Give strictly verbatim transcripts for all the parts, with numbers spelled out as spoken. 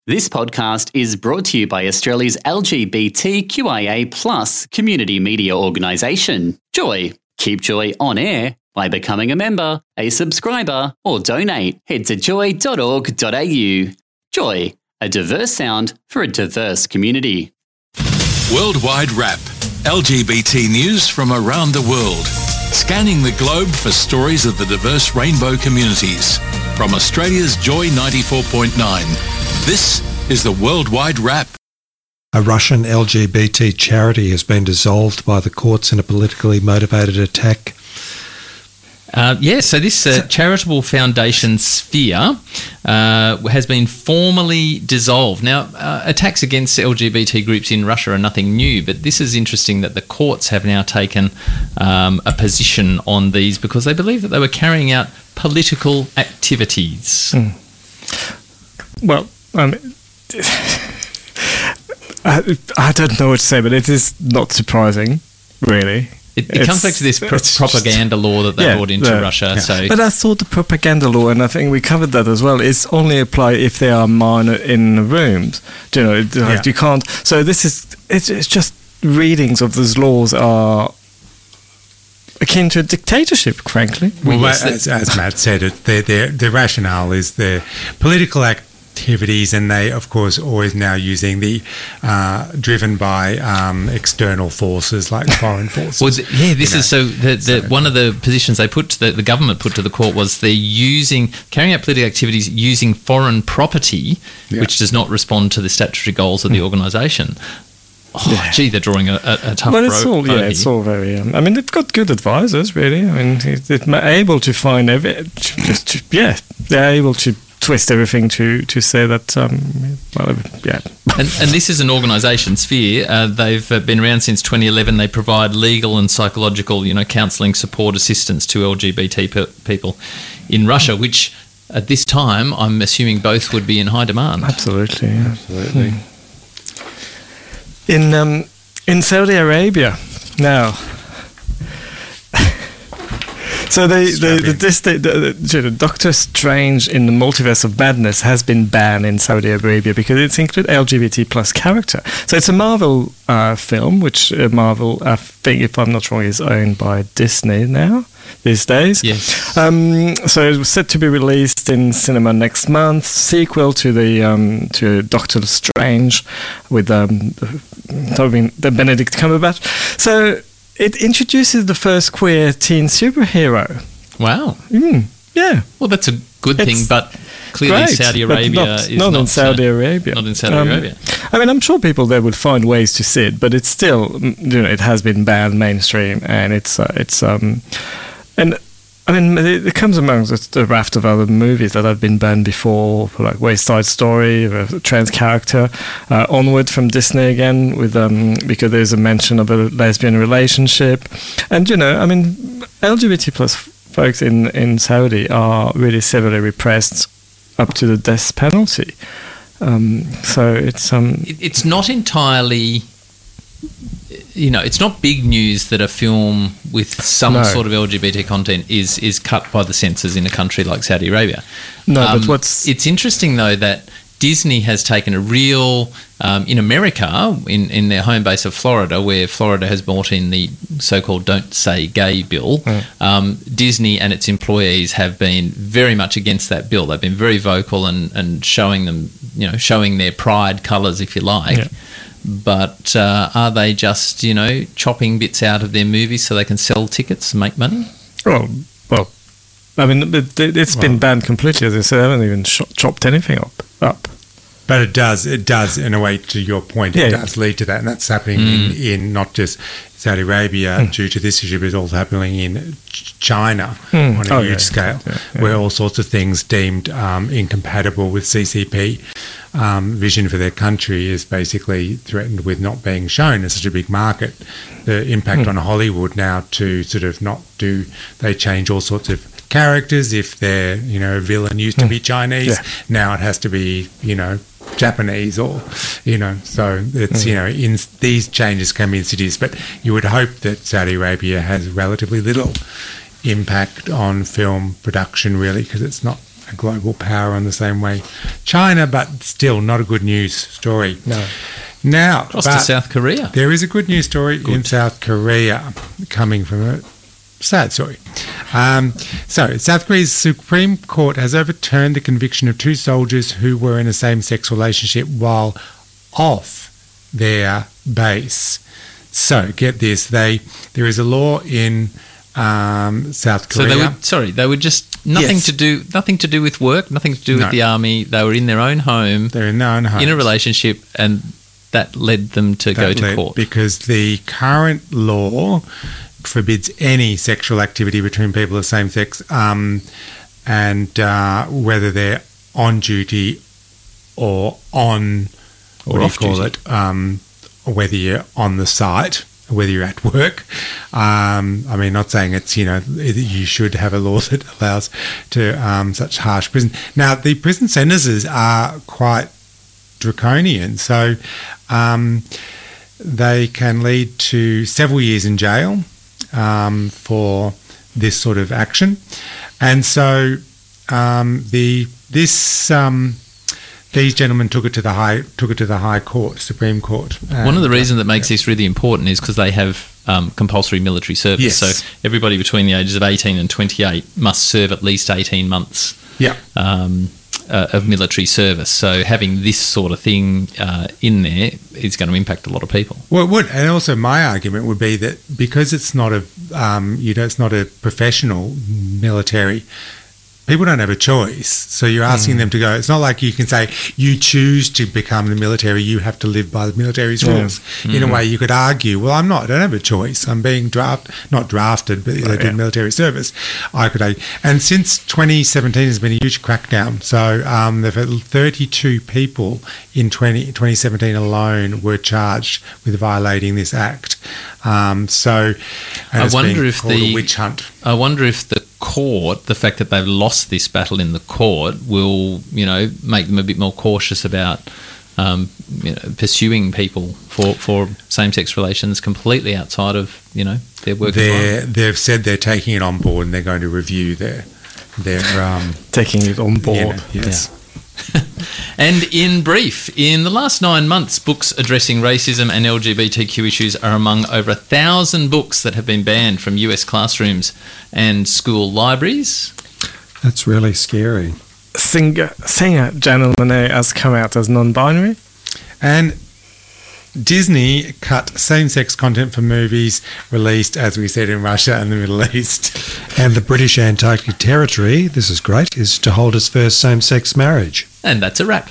This podcast is brought to you by Australia's L G B T Q I A plus community media organisation, Joy. Keep Joy on air by becoming a member, a subscriber, or donate. Head to joy dot org dot a u. Joy, a diverse sound for a diverse community. Worldwide Wrap, L G B T news from around the world. Scanning the globe for stories of the diverse rainbow communities. From Australia's Joy ninety-four point nine, this is the Worldwide Wrap. A Russian L G B T charity has been dissolved by the courts in a politically motivated attack. Uh, yeah, so this uh, charitable foundation Sphere uh, has been formally dissolved. Now, uh, attacks against L G B T groups in Russia are nothing new, but this is interesting that the courts have now taken um, a position on these because they believe that they were carrying out political activities. Mm. Well, um, I, I don't know what to say, but it is not surprising, really. It, it comes back to this pro- propaganda just, law that they yeah, brought into the, Russia. Yeah. So, but I thought the propaganda law, and I think we covered that as well, is only apply if they are minor in rooms. Do you know, like yeah. you can't. So this is it's, it's just readings of these laws are akin to a dictatorship, frankly. Well, well yes, as, as Matt said, it their their their rationale is their political act. Activities, and they, of course, always now using the uh, driven by um, external forces like foreign forces. Well, yeah, this you know. is so. The, the, so. One of the positions they put, to the, the government put to the court was they're using carrying out political activities using foreign property, yeah. which does not respond to the statutory goals of the organisation. Oh, yeah. Gee, they're drawing a, a, a tough road. Well, it's all, yeah, it's all very. Um, I mean, they've got good advisors, really. I mean, they're able to find every. Just, yeah, they're able to. Twist everything to to say that um, well yeah and, and this is an organisation Sphere uh, they've uh, been around since twenty eleven. They provide legal and psychological you know counselling support assistance to L G B T pe- people in Russia, which at this time I'm assuming both would be in high demand. Absolutely, yeah. absolutely. Hmm. In um, in Saudi Arabia now. So the the, the, this, the, the, the Doctor Strange in the Multiverse of Madness has been banned in Saudi Arabia because it's included L G B T plus character. So it's a Marvel uh, film, which uh, Marvel, I think, if I'm not wrong, is owned by Disney now these days. Yes. Um, so it was set to be released in cinema next month. Sequel to the um, to Doctor Strange with um, the Benedict Cumberbatch. So. It introduces the first queer teen superhero. Wow. Mm, yeah. Well, that's a good it's thing, but clearly great, Saudi Arabia not, is not, not in Saudi uh, Arabia. Not in Saudi um, Arabia. I mean, I'm sure people there would find ways to see it, but it's still, you know, it has been banned mainstream, and it's uh, it's um, and I mean, it, it comes amongst a raft of other movies that have been banned before, like West Side Story, a trans character, uh, Onward from Disney again, with um, because there's a mention of a lesbian relationship, and you know, I mean, L G B T plus folks in in Saudi are really severely repressed up to the death penalty. Um, so it's um, it, it's not entirely. You know, it's not big news that a film with some no. sort of L G B T content is is cut by the censors in a country like Saudi Arabia. No, um, but what's... It's interesting, though, that Disney has taken a real... Um, in America, in, in their home base of Florida, where Florida has brought in the so-called Don't Say Gay bill, mm. um, Disney and its employees have been very much against that bill. They've been very vocal and, and showing them, you know, showing their pride colours, if you like. Yeah. But uh, are they just, you know, chopping bits out of their movies so they can sell tickets and make money? Well, well, I mean, it, it's well, been banned completely. As I said, they haven't even sh- chopped anything up. up. But it does, it does, in a way, to your point, yeah, it does lead to that. And that's happening mm. in, in not just Saudi Arabia mm. due to this issue, but it's also happening in China mm. on a oh, huge yeah, scale, yeah, yeah. where all sorts of things deemed um, incompatible with C C P um, vision for their country is basically threatened with not being shown. It's such a big market. The impact mm. on Hollywood now to sort of not do, they change all sorts of characters. If their, you know, villain used to mm. be Chinese, yeah. now it has to be, you know, Japanese or, you know, so it's, mm. you know, in these changes can be insidious, but you would hope that Saudi Arabia has relatively little impact on film production, really, because it's not a global power in the same way China, but still not a good news story. No. Now, Across to South Korea. There is a good news story good. in South Korea coming from a sad story. Um, so, South Korea's Supreme Court has overturned the conviction of two soldiers who were in a same-sex relationship while off their base. So, get this: they there is a law in um, South Korea. So they were sorry, they were just nothing Yes. to do, nothing to do with work, nothing to do No. with the army. They were in their own home, They're in their own homes. in a relationship, and that led them to go That to led- court. because the current law forbids any sexual activity between people of same sex, um, and uh, whether they're on duty or on Or what do you off call duty. it, um, whether you're on the site, whether you're at work. Um, I mean, not saying it's, you know, you should have a law that allows to um, such harsh prison. Now, the prison sentences are quite draconian, so um, they can lead to several years in jail um, for this sort of action. And so um, the this um, these gentlemen took it to the high took it to the High Court, Supreme Court. One of the And, reasons that makes yeah. this really important is because they have um, compulsory military service. Yes. So everybody between the ages of eighteen and twenty-eight must serve at least eighteen months Yeah. um, uh, of military service. So having this sort of thing uh, in there is going to impact a lot of people. Well, it would, and also my argument would be that because it's not a, um, you know, it's not a professional military, people don't have a choice. So you're asking them to go. It's not like you can say you choose to become the military. You have to live by the military's rules. In a way, you could argue, well, I'm not. I don't have a choice. I'm being drafted, not drafted, but they did military service. I could, argue. And since twenty seventeen has been a huge crackdown. So um, they've had thirty-two people in twenty, twenty seventeen alone were charged with violating this act. Um, so and I it's wonder been if called the- a witch hunt. I wonder if the court, the fact that they've lost this battle in the court, will, you know, make them a bit more cautious about um, you know, pursuing people for, for same-sex relations completely outside of, you know, their work They're, environment. they've said they're taking it on board and they're going to review their their um, Taking it on board. you know, yes. And in brief, in the last nine months, books addressing racism and L G B T Q issues are among over a thousand books that have been banned from U S classrooms and school libraries. That's really scary. Singer, singer Janelle Monáe has come out as non-binary. And Disney cut same-sex content for movies released, as we said, in Russia and the Middle East. And the British Antarctic Territory, this is great, is to hold its first same-sex marriage. And that's a wrap.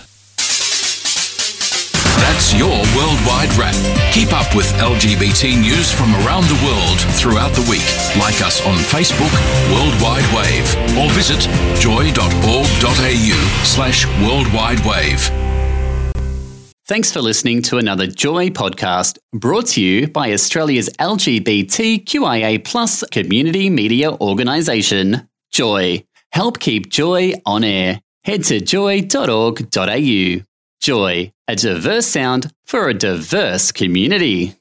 That's your Worldwide Wrap. Keep up with L G B T news from around the world throughout the week. Like us on Facebook, Worldwide Wave, or visit joy.org.au slash Worldwide Wave. Thanks for listening to another Joy podcast brought to you by Australia's L G B T Q I A plus community media organisation, Joy. Help keep Joy on air. Head to joy dot org dot a u. Joy, a diverse sound for a diverse community.